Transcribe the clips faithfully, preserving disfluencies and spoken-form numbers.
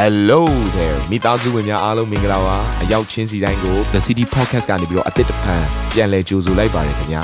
Hello there မိသားစုဝင်များအားလုံးမင်္ဂလာပါအရောက်ချင်းစီတိုင်းကို The City Podcast ကနေပြီးတော့အသစ်တစ်ဖန်ပြန်လည်ကြိုဆိုလိုက်ပါတယ်ခင်ဗျာ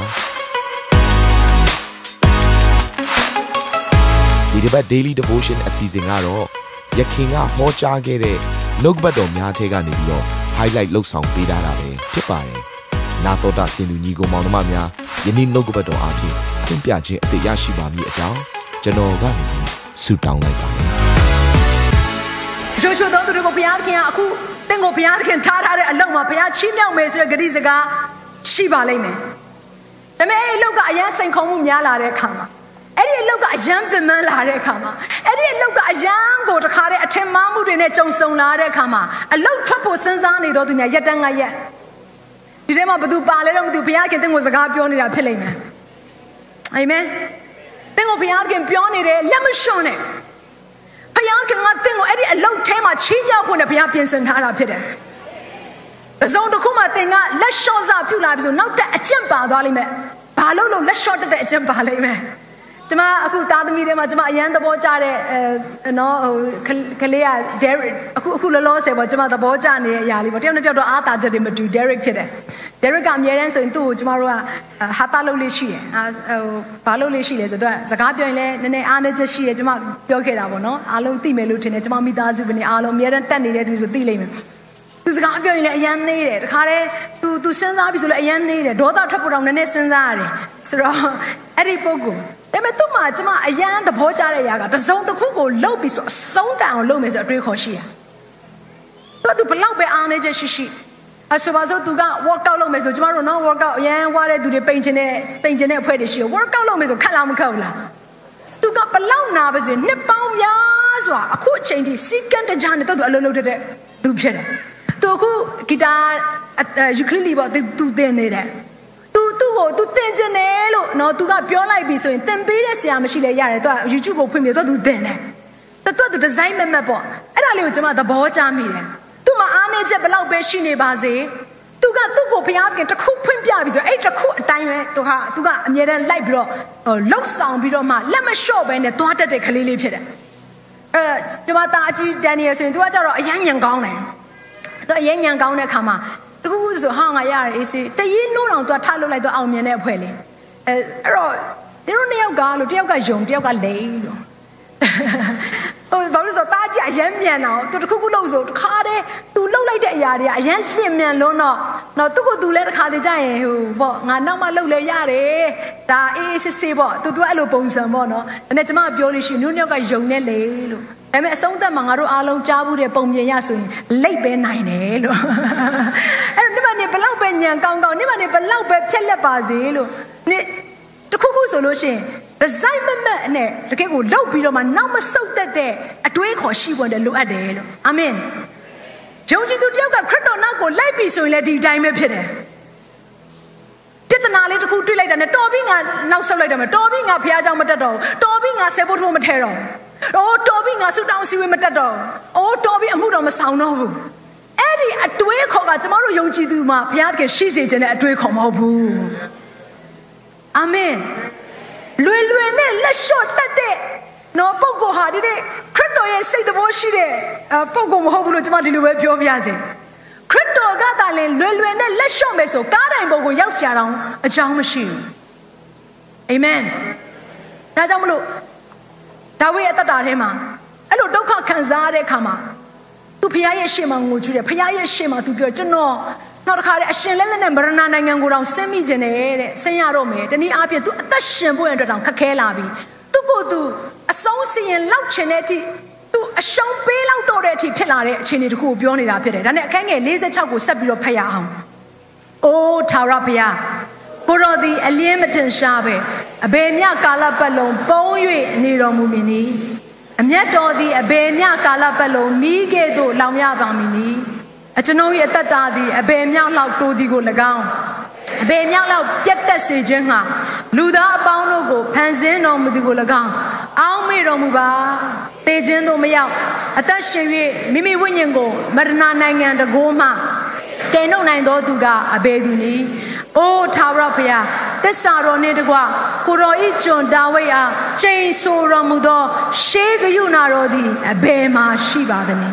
ဒီတစ်ပတ် Daily Devotion အစီအစဉ်ကတော့ယခင်ကဟောကြားခဲ့တဲ့နှုတ်ကပတ်တော်များထဲကနေပြီးတော့ highlight လုပ်ဆောင်ပေးထားတာပဲဖြစ်ပါတယ်နာတော်တာစင်သူညီကောင်မောင်နှမများယနေ့နှုတ်ကပတ်တော်အားဖြင့်သင်ပြခြင်းအသေးရရှိပါမည်အကြောင်းကျွန်တော်ကနေဆုတောင်းလိုက်ပါတယ်ချိုးချိုးတော့သူတို့ကိုဘုရားခင်ကအခုတင့်ကိုဘုရားခင်ထားထားတဲ့အလုပ်မှာဘုရားချီးမြှောက်မယ်ဆိုတဲ့ဂရုစကားရှိပါလိမ့်မယ်။ဒါပေမဲ့အဲ့ဒီအလုပ်ကအရန်စိန်ခေါ်မှုများလာတဲ့အခါမှာအဲ့ဒီအလုပ်ကအရန်ပင်ပန်းလာတဲ့အခါမှာအဲ့ဒီအလုပ်ကအရန်ကိုတခါတည်းအထင်မှားမှုတွေနဲ့ကြုံဆုံလာတဲ့အခါမှာအလုပ်ထွက်ဖို့စဉ်းစားနေတော့သူများရက်တန်းကရက်ဒီထဲမှာဘသူပါလဲတော့မသိဘူးဘုရားခင်တင့်ကိုစကားပြောနေတာဖြစ်လိမ့်မယ်။အာမင်။တင့်ကိုဘုရားခင်ပြောနေတယ်လက်မလျှော့နဲ့ဘုရားခင်ကတင့်ကိုအဲ့ဒီအလုပ်ထဲမှာချီးမြှောက်ဖို့နဲ့ဘုရားပြင်ဆင်ထားတာဖြစ်တယ်။အစုံတစ်ခုမှတင်ကလက်လျှော့စပြုလာပြီဆိုနောက်တက်အကျင့်ပါသွားလိမ့်မယ်။ဘာလို့လို့လက်လျှော့တက်တဲ့အကျင့်ပါလိမ့်မယ်။ကျမအခုသားသမီးတွေမှာကျမအရန်သဘောကျတဲ့အဲနော်ဟိုကလေးက Derek အခုအခုလောလောဆယ်ပေါ့ကျမသဘောကျနေတဲ့အရာလေးပေါ့တယောက်နဲ့တယောက်တော့အားသာချက်တွေမတူ Derek ဖြစ်တယ်။ Derek ကအမြဲတမ်းဆိုရင်သူ့ကိုကျမတို့ကဟာတာလုပ်လေးရှိတယ်။ဟိုဘာလုပ်လေးရှိလဲဆိုတော့စကားပြောရင်လည်းနည်းနည်းအားနည်းချက်ရှိတယ်ကျမပြောခဲ့တာပေါ့နော်။အားလုံးသိမယ်လို့ထင်တယ်ကျမမိသားစုကနေအားလုံးအမြဲတမ်းတက်နေတဲ့သူဆိုသိလိမ့်မယ်။သူစကားပြောရင်လည်းအရန်နေတယ်။တခါတည်းသူသူစဉ်းစားပြီဆိုလည်းအရန်နေတယ်။ဒေါသထွက်ပေါ်တော့နည်းနည်းစဉ်းစားရတယ်။ဆိုတော့အဲ့ဒီပုဂ္ဂိုလ်ဒါပေမဲ့သူ့မှာကျမအရန်သဘောကျတဲ့အရာကတစုံတစ်ခုကိုလှုပ်ပြီးဆိုအဆုံးတန်အောင်လုပ်မယ်ဆိုအတွေးခေါ်ရှိတာ။သူကသူဘလောက်ပဲအားနေချက်ရှိရှိအဆိုပါဆိုသူက workout လုပ်မယ်ဆိုကျမတို့နော် workout အရန်ဝါတဲ့သူတွေပိန်ချင်တဲ့ပိန်ချင်တဲ့အဖွဲ့တွေရှိတယ် workout လုပ်မယ်ဆိုခက်လားမခက်ဘူးလား။သူကဘလောက်နာပါစေနှစ်ပေါင်းများစွာအခုအချိန်ထိစီကံတကြနဲ့တော့သူအလုံးလုံးတဲ့သူဖြစ်တယ်။သူအခုဂီတာယူကလီလီပေါ့သူသင်နေတယ်။သူသူ့ကိုသူသင်ကျင်တယ်လို့နော်သူကပြောလိုက်ပြီဆိုရင်သင်ပေးတဲ့ဆရာမရှိလဲရတယ်သူက YouTube ကိုဖွင့်ပြီးတော့သူသင်တယ်ဆိုတော့သူ design မမတ်ပေါ့အဲ့ဒါလေးကိုကျွန်မသဘောကျမိတယ်သူ့မှာအားနည်းချက်ဘလောက်ပဲရှိနေပါစေသူကသူ့ကိုဘုရားသခင်တစ်ခုဖွင့်ပြပြီဆိုအဲ့တစ်ခုအတိုင်းပဲသူဟာသူကအမြဲတမ်းလိုက်ပြီးတော့လှုပ်ဆောင်ပြီးတော့မှလက်မလျှော့ပဲနဲ့သွားတတ်တဲ့ကလေးလေးဖြစ်တယ်အဲကျွန်မသားအကြီးဒန်နီယယ်ဆိုရင်သူကကြတော့အယမ်းညံကောင်းတယ်သူအယမ်းညံကောင်းတဲ့ခါမှာတကူဆိုဟာငါရတယ်အေးစေးတရင်နိုးတော့သူကထားလို့လိုက်တော့အောင်မြင်တဲ့အဖွဲ့လေးအဲအဲ့တော့ဒီလိုနှစ်ယောက်ကလို့တယောက်ကယုံတယောက်ကလိန်လို့ဟိုဘာလို့ဆိုတားကြအရမ်းမြန်တော့သူတခုခုလို့ဆိုတခါတည်းသူလှုပ်လိုက်တဲ့အရာတွေကအရမ်းလင့်မြန်လုံးတော့တော့သူကသူလည်းတခါတည်းကြရင်ဟိုပေါ့ငါနောက်မှလှုပ်လဲရတယ်ဒါအေးအေးစစ်စစ်ပေါ့သူသူအဲ့လိုပုံစံပေါ့နော်ဒါနဲ့ကျမကပြောလို့ရှိရင်မျိုးနှစ်ယောက်ကယုံနေလေလို့ဒါပေမဲ့အဆုံးသက်မှာငါတို့အားလုံးကြားဘူးတဲ့ပုံပြင်ရဆိုရင်လိတ်ပဲနိုင်တယ်လို့အဲ့တော့ဒီမှာနေဘလောက်ပဲညံကောင်းကောင်းဒီမှာနေဘလောက်ပဲဖြက်လက်ပါစေလို့နေတခုခုဆိုလို့ရှိရင်ဒီဇိုင်းမမတ်နဲ့တကယ်ကိုလှုပ်ပြီးတော့မှနောက်မဆုတ်တတ်တဲ့အတွေးခေါ်ရှိပွင့်တယ်လိုအပ်တယ်လို့အာမင်ယုံကြည်သူတယောက်ကခရစ်တော်နောက်ကိုလိုက်ပြီဆိုရင်လည်းဒီတိုင်းပဲဖြစ်တယ်ပြဿနာလေးတစ်ခုတွေ့လိုက်တာနဲ့တော်ပြီငါနောက်ဆုတ်လိုက်တယ်မတော်ပြီငါဖះเจ้าမတက်တော့တော်ပြီငါဆယ်ဖို့ထိုးမထဲတော့အိုးတော်ပြီငါဆူတောင်းစီဝေးမတက်တော့အိုးတော်ပြီအမှုတော်မဆောင်တော့ဘူးအဲ့ဒီအတွေးခေါ်ကကျမတို့ယုံကြည်သူမှာဘုရားကရှိစေခြင်းနဲ့အတွေးခေါ်မဟုတ်ဘူးအာမင်လွယ်လွယ်နဲ့လက်လျှော့တတ်တဲ့နော်ပုဂ္ဂိုလ်ဟာဒီနေ့ခရစ်တော်ရဲ့စိတ်တော်ရှိတဲ့ပုဂ္ဂိုလ်မဟုတ်ဘူးလို့ကျွန်မဒီလိုပဲပြောပြရစီခရစ်တော်ကသာလင်လွယ်လွယ်နဲ့လက်လျှော့မယ်ဆိုကားတိုင်ပုံကိုရောက်ရှာတော့အကြောင်းမရှိဘူးအာမင်ဒါကြောင့်မလို့ဒါဝိဒ်ရဲ့တတထဲမှာအဲ့လိုဒုက္ခခံစားရတဲ့အခါမှာသူဖခင်ရဲ့ရှေ့မှာငိုကြည့်တယ်ဖခင်ရဲ့ရှေ့မှာသူပြောကျွန်တော်နောက်တစ်ခါလေအရှင်လက်လက်နဲ့မရဏနိုင်ငံကိုတောင်ဆင်းမိခြင်းနဲ့တဲ့ဆင်းရတော့မယ်တနည်းအားဖြင့်သူအသက်ရှင်ဖို့ရတဲ့တောင်ခက်ခဲလာပြီသူ့ကိုယ်သူအဆုံးစီရင်လောက်ချင်တဲ့အထိသူအရှုံးပေးလောက်တော့တဲ့အထိဖြစ်လာတဲ့အခြေအနေတခုကိုပြောနေတာဖြစ်တယ်ဒါနဲ့အခန်းငယ်၄၆ကိုဆက်ပြီးတော့ဖတ်ရအောင်အိုးထာဝရဘုရားကိုတော်သည်အလင်းမထင်ရှားပဲအဘယ်မြကာလပတ်လုံးပုံ၍နေတော်မူမည်နီအမျက်တော်သည်အဘယ်မြကာလပတ်လုံးမိခဲ့သို့လောင်ရပါမည်နီအကျွန်ုပ်ရဲ့အသက်တာသည်အဘယ်မြောက်လောက်တိုးသည်ကို၎င်းအဘယ်မြောက်လောက်ပြတ်တက်စေခြင်းဟာလူသားအပေါင်းတို့ကိုဖန်ဆင်းတော်မူသည်ကို၎င်းအောင်းမေတော်မူပါတေခြင်းတို့မရောက်အသက်ရှင်၍မိမိဝိညာဉ်ကိုမရဏနိုင်ငံတကိုးမှကယ်နှုတ်နိုင်သောသူကအဘယ်သူနည်းအိုးထာဝရဘုရားသစ္စာတော်နှင့်တကွကိုတော်ဤကျွန်ဒါဝိဒ်အားချိန်ဆိုတော်မူသောရှေးကရုဏာတော်သည်အဘယ်မှာရှိပါသနည်း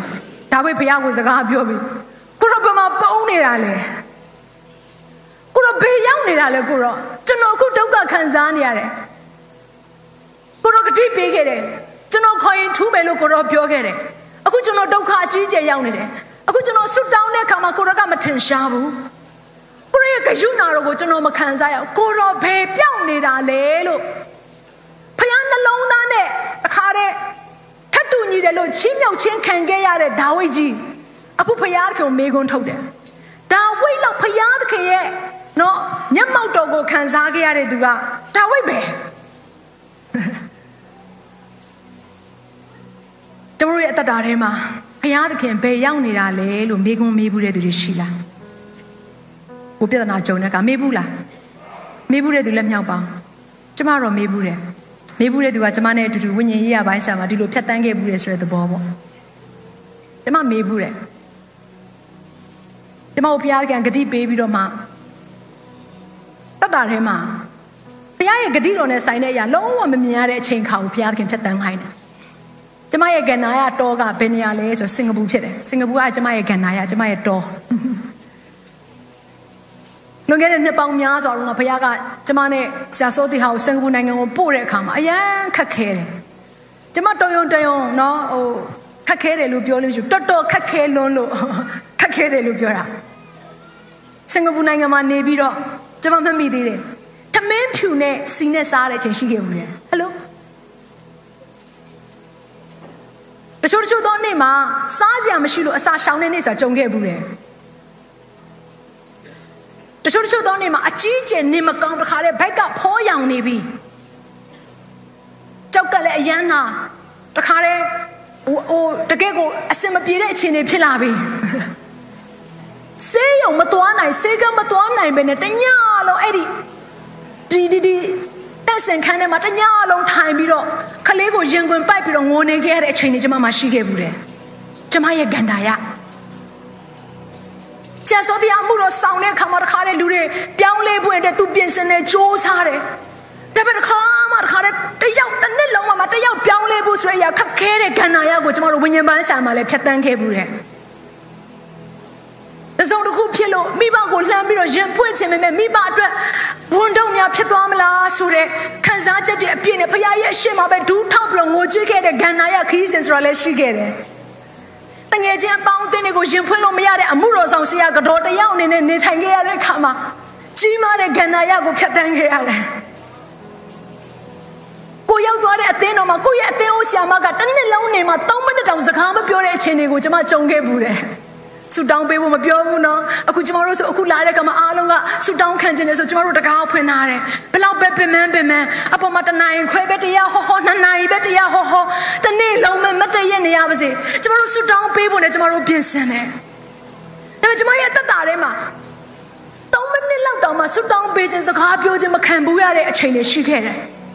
ဒါဝိဒ်ဘုရားကိုစကားပြောပြီးကိုရောဘယ်မှာပုံနေတာလဲကိုရောဘေးရောက်နေတာလဲကိုရောကျွန်တော်အခုဒုက္ခခံစားနေရတယ်ကိုရောဂတိပေးခဲ့တယ်ကျွန်တော်ခေါ်ရင်ထူးမယ်လို့ကိုရောပြောခဲ့တယ်အခုကျွန်တော်ဒုက္ခအကြီးအကျယ်ရောက်နေတယ်အခုကျွန်တော်ဆုတောင်းတဲ့အခါမှာကိုရောကမထင်ရှားဘူးကိုရောရဲ့ကရုဏာတော်ကိုကျွန်တော်မခံစားရအောင်ကိုရောဘယ်ပြောင်းနေတာလဲလို့ဖခင်နှလုံးသားနဲ့အခါတဲ့ထပ်တူညီတယ်လို့ချင်းမြောက်ချင်းခံခဲ့ရတဲ့ဒါဝိဒ်ကြီးအခုဖခင်ကိုမေးခွန်းထုတ်တယ်ဒါဝိဒ်လောက်ဖခင်သခင်ရဲ့နော်မျက်မှောက်တော်ကိုခံစားခဲ့ရတဲ့သူကဒါဝိဒ်ပဲကျွန်တော်ရဲ့အသက်တာထဲမှာဖခင်သခင်ဘယ်ရောက်နေတာလဲလို့မေးခွန်းမေးဘူးတဲ့သူတွေရှိလားကိုပြဿနာကြုံတဲ့ကမေးဘူးလားမေးဘူးတဲ့သူလက်မြောက်ပါကျမတော့မေးဘူးတယ်မေးဘူးတဲ့သူကကျမနဲ့အတူတူဝိညာဉ်ရေးရပိုင်းဆံမှာဒီလိုဖြတ်တန်းခဲ့ဘူးလေဆိုတဲ့သဘောပေါ့ကျမမေးဘူးတယ်ကျမကိုဘုရားကံဂတိပေးပြီးတော့မှတတ်တာထဲမှာဘုရားရဲ့ဂတိတော်နဲ့ဆိုင်တဲ့အရာလုံးဝမမြင်ရတဲ့အချိန်ခါကိုဘုရားကံဖြတ်တန်းခိုင်းတယ်ကျမရဲ့ကန္နာရတောကဘယ်နေရာလဲဆိုစင်ကာပူဖြစ်တယ်စင်ကာပူကကျမရဲ့ကန္နာရကျမရဲ့တောလွန်ခဲ့တဲ့နှစ်ပေါင်းများစွာတော့ဘုရားကကျမနဲ့ဆရာစောတီဟာကိုစင်ကာပူနိုင်ငံကိုပို့တဲ့အခါမှာအရန်ခက်ခဲတယ်ကျမတော်ရုံတရုံနော်ဟိုခက်ခဲတယ်လို့ပြောလို့မရှိဘူးတော်တော်ခက်ခဲလွန်းလို့ခက်ခဲတယ်လို့ပြောတာစင်ကာပူနိုင်ငံမှာနေပြီးတော့ကျမမှတ်မိသေးတယ်ထမင်းဖြူနဲ့စီနဲ့စားတဲ့အချိန်ရှိခဲ့ဘူးလေဟယ်လိုတချို့တချို့သောနေ့မှာစားကြမရှိလို့အစာရှောင်နေနေဆိုတာကြုံခဲ့ဘူးလေတချို့တချို့သောနေ့မှာအကြီးကျယ်နေမကောင်းတခါတည်းဘက်ကဖောရောင်နေပြီကြောက်ကလည်းအယမ်းနာတခါတည်းဟိုဟိုတကယ်ကိုအစင်မပြေတဲ့အခြေအနေဖြစ်လာပြီဆေးရုံမသွားနိုင်ဆေးကမသွားနိုင်ပဲနဲ့တညလုံးအဲ့ဒီဒီဒီဒီတက်စင်ခန်းထဲမှာတညလုံးထိုင်ပြီးတော့ခလေးကိုရင်ခွင်ပိုက်ပြီးတော့ငိုနေခဲ့ရတဲ့အချိန်တွေကျမမှရှိခဲ့ဘူးတယ်ကျမရဲ့ဂန္ဓာရကျန်စောတရားမှုတော့စောင်းတဲ့အခါမှာတခါတည်းလူတွေပြောင်းလဲဖို့အတွက်သူပြင်ဆင်နေစူးစမ်းတယ်ဒါပေမဲ့တခါမှတခါတည်းတယောက်တစ်နှစ်လုံးမှတယောက်ပြောင်းလဲဖို့ဆိုရရခက်ခဲတဲ့ဂန္ဓာရကိုကျမတို့ဝိညာဉ်ပိုင်းဆိုင်မှာလည်းဖြတ်တန်းခဲ့ဘူးတယ်တစုံတစ်ခုဖြစ်လို့မိဘကိုလှမ်းပြီးတော့ရင်ဖွင့်ခြင်းပဲမိဘအတွက်ဝန်တော့များဖြစ်သွားမလားဆိုတဲ့ခံစားချက်တွေအပြည့်နဲ့ဖခင်ရဲ့အရှိမပဲဒူးထောက်ပြီးတော့ငိုကြွေးခဲ့တဲ့ဂန္ဓာရခရီးစဉ်ဆိုတာလည်းရှိခဲ့တယ်တငယ်ချင်းအပေါင်းအသင်းတွေကိုရင်ဖွင့်လို့မရတဲ့အမှုတော်ဆောင်ဆရာကတော်တယောက်အနေနဲ့နေထိုင်ခဲ့ရတဲ့အခါမှာကြီးမားတဲ့ဂန္ဓာရကိုဖြတ်တန်းခဲ့ရတယ်ကိုရောက်သွားတဲ့အသင်းတော်မှာကိုရဲ့အသင်းအိုးဆရာမကတစ်နှစ်လုံးနေမှာသုံးမိနစ်တောင်စကားမပြောတဲ့အချိန်တွေကိုကျွန်မကြုံခဲ့ဘူးတယ်ဆူတောင်းပေးဖို့မပြောဘူးနော်အခုကျမတို့ဆိုအခုလာတဲ့ကမှာအားလုံးကဆူတောင်းခံခြင်းနဲ့ဆိုကျမတို့တကားဖွင့်ထားတယ်ဘယ်လောက်ပဲပင်မပင်မအပေါ်မှာတနိုင်ခွဲပဲတရားဟောဟောနှစ်နိုင်ပဲတရားဟောဟောတနေ့လုံးမမတည့်ရနေရပါစေကျမတို့ဆူတောင်းပေးဖို့နဲ့ကျမတို့ပြင်ဆင်တယ်ဒါပေမဲ့ကျမရဲ့တက်တာထဲမှာသုံးမိနစ်လောက်တောင်မှဆူတောင်းပေးခြင်းစကားပြောခြင်းမခံဘူးရတဲ့အချိန်တွေရှိခဲ့တယ်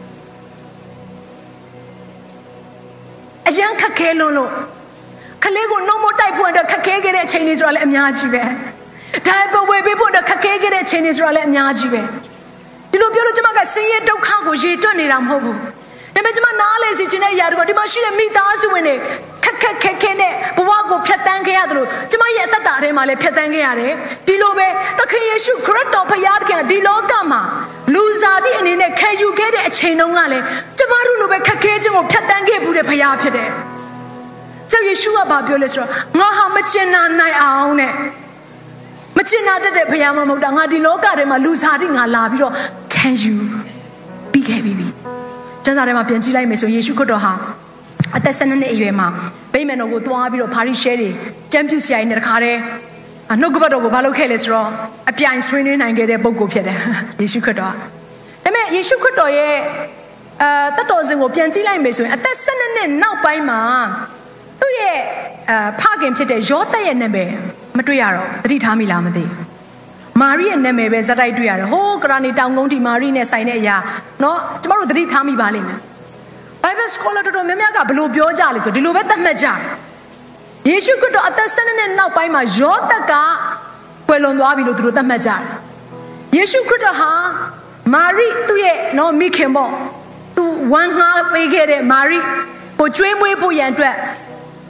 အရန်ခက်ခဲလုံးလို့ခလေးကိုနှုတ်မတိုက်ဖို့အတွက်ခက်ခဲခဲ့တဲ့အချိန်တွေဆိုတာလည်းအများကြီးပဲဒါပေမဲ့ဝေပေးဖို့အတွက်ခက်ခဲခဲ့တဲ့အချိန်တွေဆိုတာလည်းအများကြီးပဲဒီလိုပြောလို့ကျွန်မကဆင်းရဲဒုက္ခကိုရေတွက်နေတာမဟုတ်ဘူးဒါပေမဲ့ကျွန်မနားလေစီခြင်းတဲ့အရာတွေကဒီမှာရှိတဲ့မိသားစုဝင်တွေခက်ခက်ခဲခဲနဲ့ဘဝကိုဖျက်ဆီးခဲ့ရတယ်လို့ကျွန်မရဲ့အသက်တာထဲမှာလည်းဖျက်ဆီးခဲ့ရတယ်ဒီလိုပဲသခင်ယေရှုခရစ်တော်ဖခင်သခင်ဒီလောကမှာလူစားသည့်အနေနဲ့ခံယူခဲ့တဲ့အချိန်တုန်းကလည်းကျွန်မတို့လိုပဲခက်ခဲခြင်းကိုဖျက်ဆီးခဲ့မှုတဲ့ဖခင်ဖြစ်တယ်ဆရာယေရှုကဘာပြောလဲဆိုတော့ငါဟာမကျင်နာနိုင်အောင်နဲ့မကျင်နာတတ်တဲ့ဘုရားမမဟုတ်တာငါဒီလောကထဲမှာလူစားတိငါလာပြီးတော့ခံယူပြီးခဲ့ပြီကျမ်းစာထဲမှာပြန်ကြည့်လိုက်မယ်ဆိုယေရှုခရစ်တော်ဟာအသက်၁၂နှစ်အရွယ်မှာဗိမာန်တော်ကိုသွားပြီးတော့ဖာရိရှဲတွေကျမ်းပြုဆရာကြီးနဲ့တခါတည်းနှုတ်ကပတ်တော်ကိုဘာလုပ်ခဲ့လဲဆိုတော့အပြိုင်ဆွေးနွေးနိုင်ခဲ့တဲ့ပုဂ္ဂိုလ်ဖြစ်တယ်ယေရှုခရစ်တော်ဒါပေမဲ့ယေရှုခရစ်တော်ရဲ့အဲတတ်တော်စဉ်ကိုပြန်ကြည့်လိုက်မယ်ဆိုရင်အသက်၁၂နှစ်နောက်ပိုင်းမှာသူ့ရဲ့အဖခင်ဖြစ်တဲ့ယောသပ်ရဲ့နာမည်မတွေ့ရတော့သတိထားမိလားမသိမာရိရဲ့နာမည်ပဲဇက်တိုက်တွေ့ရတယ်ဟိုးကရာနီတောင်ကုန်းဒီမာရိနဲ့ဆိုင်တဲ့အရာเนาะကျမတို့သတိထားမိပါလိမ့်မယ် Bible scholar တော်တော်များများကဘလို့ပြောကြလဲဆိုဒီလိုပဲသတ်မှတ်ကြယေရှုခရစ်တော်အသက်၁၂နှစ်နောက်ပိုင်းမှာယောသပ်ကကွယ်လွန်သွားပြီလို့သူတို့သတ်မှတ်ကြတယ်ယေရှုခရစ်တော်ဟာမာရိသူ့ရဲ့เนาะမိခင်ပေါ့သူဝန်ငှားပေးခဲ့တဲ့မာရိကိုကျွေးမွေးဖို့ရန်အတွက်ဖ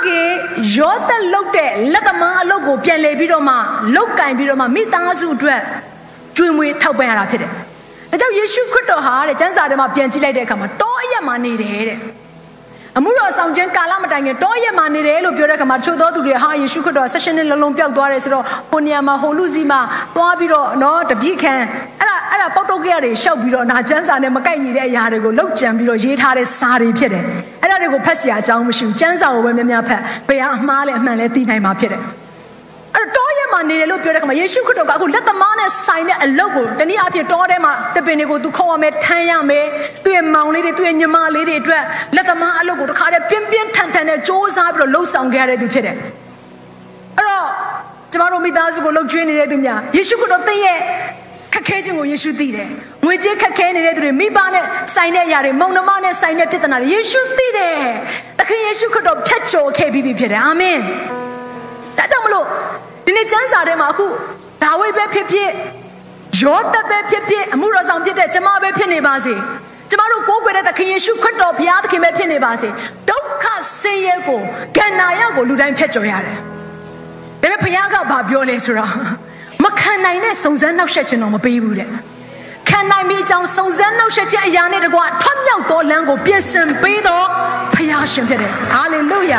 ရောသက်လုတ်တဲ့လက်သမားအလုပ်ကိုပြန်လည်ပြီးတော့မှလုတ်ကင်ပြီးတော့မှမိသားစုအတွက်ကျွေးမွေးထောက်ပံ့ရတာဖြစ်တယ်။အဲကြောင့်ယေရှုခရစ်တော်ဟာတဲ့ကျမ်းစာထဲမှာပြန်ကြည့်လိုက်တဲ့အခါမှာတောအရက်မှာနေတယ်တဲ့အမှုတော်ဆောင်ခြင်းကာလမတိုင်ခင်တောရက်မှာနေတယ်လို့ပြောတဲ့အခါမှာတချို့သောသူတွေဟာယေရှုခရစ်တော်ဆက်ရှင်နဲ့လုံးလုံးပျောက်သွားတယ်ဆိုတော့ဟိုနေရာမှာဟိုလူစီမှာသွားပြီးတော့နော်တပြည့်ခံအဲ့ဒါအဲ့ဒါပေါက်တုတ်ကြရတွေရှောက်ပြီးတော့နာကျမ်းစာနဲ့မကိုက်ညီတဲ့အရာတွေကိုလောက်ကြံပြီးတော့ရေးထားတဲ့စာတွေဖြစ်တယ်အဲ့ဒါတွေကိုဖတ်เสียအကြောင်းမရှိဘူးကျမ်းစာကိုပဲများများဖတ်ဘယ်ဟာအမှားလဲအမှန်လဲသိနိုင်မှာဖြစ်တယ်အဲ့တော့တောရက်မှာနေတယ်လို့ပြောတဲ့အခါမှာယေရှုခရစ်တော်ကအခုလက်သမားနဲ့ဆိုင်တဲ့အလုပ်ကိုတနည်းအားဖြင့်တောထဲမှာတပင်တွေကိုသူခေါ်ရမယ်ထမ်းရမယ်သူ့ရဲ့မောင်လေးတွေသူ့ရဲ့ညီမလေးတွေအတွက်လက်သမားအလုပ်ကိုတခါတည်းပြင်းပြင်းထန်ထန်နဲ့စ조사ပြီးတော့လှုပ်ဆောင်ခဲ့ရတဲ့သူဖြစ်တယ်အဲ့တော့ကျမတို့မိသားစုကိုလှုပ်ကျွေးနေတဲ့သူများယေရှုခရစ်တော်သင်ရဲ့ခက်ခဲခြင်းကိုယေရှုသိတယ်ငွေကြေးခက်ခဲနေတဲ့သူတွေမိဘနဲ့ဆိုင်တဲ့အရာတွေမုံနှမနဲ့ဆိုင်တဲ့ပြဿနာတွေယေရှုသိတယ်သခင်ယေရှုခရစ်တော်ဖြတ်ကျော်ခဲ့ပြီးပြီဖြစ်တယ်အာမင်ဒါကြောင့်မလို့ဒီနေ့ကျမ်းစာထဲမှာအခုဒါဝိဒ်ပဲဖြစ်ဖြစ်ယောသပ်ပဲဖြစ်ဖြစ်အမှုတော်ဆောင်ဖြစ်တဲ့ကျမပဲဖြစ်နေပါစေကျမတို့ကိုးကွယ်တဲ့သခင်ယေရှုခရစ်တော်ဘုရားသခင်ပဲဖြစ်နေပါစေဒုက္ခဆင်းရဲကိုကန္နာရကိုလူတိုင်းဖျက်ကျော်ရတယ်ဒါပေမဲ့ဘုရားကဘာပြောလဲဆိုတော့မခံနိုင်တဲ့စုံစမ်းနှောက်ယှက်ခြင်းတော့မပေးဘူးတဲ့ခံနိုင်ပြီးအကြောင်းစုံစမ်းနှောက်ယှက်ခြင်းအရာနဲ့တကွထွတ်မြောက်သောလမ်းကိုပြင်ဆင်ပေးတော့ဘုရားရှင်ဖြစ်တယ်ဟာလေလုယာ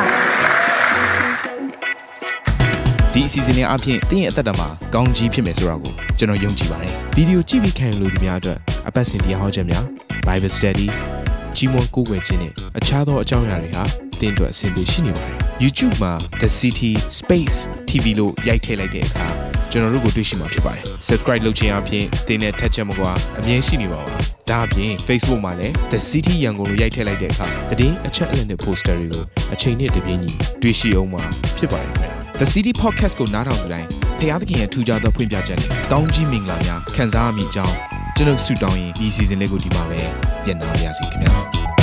ဒီအစီအစဉ်လေးအပြင်သင်ရဲ့အသက်တာမှာကောင်းကြီးဖြစ်မယ်ဆိုတာကိုကျွန်တော်ယုံကြည်ပါတယ်။ဗီဒီယိုကြည့်ပြီးခံယူလို့ဒီများအတွက်အပတ်စဉ်တရားဟောခြင်းများ Bible Study ကြီးမွန်ကိုးကွယ်ခြင်းနဲ့အခြားသောအကြောင်းအရာတွေဟာသင်အတွက်အဆင်သင့်ရှိနေပါတယ်။ YouTube မှာ The City Space တီ ဗီ လို့ရိုက်ထည့်လိုက်တဲ့အခါကျွန်တော်တို့ကိုတွေ့ရှိမှာဖြစ်ပါတယ်။ Subscribe လုပ်ခြင်းအပြင်သင်နဲ့ထက်ချက်မကွာအမြင်ရှိနေပါပါ။ဒါအပြင် Facebook မှာလည်း The City ရန်ကုန်လို့ရိုက်ထည့်လိုက်တဲ့အခါသတင်းအချက်အလက်နဲ့ poster တွေကိုအချိန်နဲ့တပြေးညီတွေ့ရှိအောင်မှာဖြစ်ပါတယ်ခင်ဗျာ။ The City Podcast ကိုနားထောင်ကြတိုင်းဖခင်သခင်ရဲ့ထူကြသောဖွင့်ပြချက်နဲ့ကောင်းကြီးမင်္ဂလာများခံစားမိကြောင်းကျွန်တော်ဆုတောင်းရင်ဒီ season လေးကိုဒီမှာပဲပြန်လာပါရစေခင်ဗျာ